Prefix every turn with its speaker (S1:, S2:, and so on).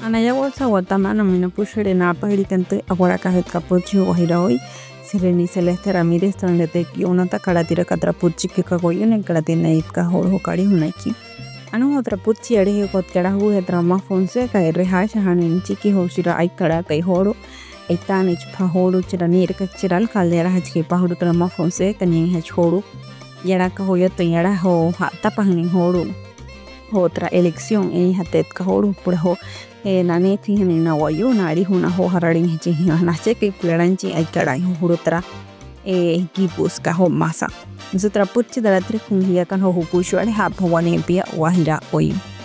S1: Anaya bolsa guatamana mina pushere napa hirikante aguara kajetka puchi guajira hoy. Sereni Celeste Ramírez donde te una takaratira katrapuchi que kagoyun en karatina ipka jorjo kari hunaki. Anu otra puchi ari kotkara hu trama Fonseca y rehasha hanin chiki hoshira ay kara kai horo. Etane chpahoro chiranir ka chiral caldera hachki pahoro trama Fonseca ni hachoro. Yara kahoyata yara ho tapahin horo. Otra elección hatet kahoro puraho naneti ni nawayo nari huna ho hararin hichi hanache que claranchi ay caray hurutra equipos kaho masa. Nosotros puchi de la tres con kan ho hupusho al hap wanepia wahira hoy.